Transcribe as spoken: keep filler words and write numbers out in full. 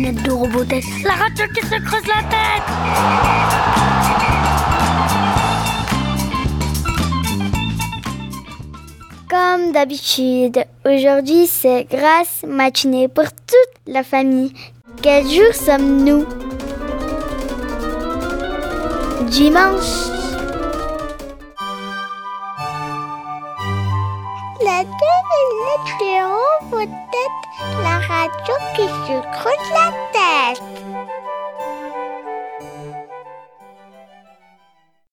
planète de Robotech. La radio qui se creuse la tête. Comme d'habitude, aujourd'hui c'est grasse matinée pour toute la famille. Quel jour sommes-nous? Dimanche. La télé, peut-être la radio qui se creuse la tête.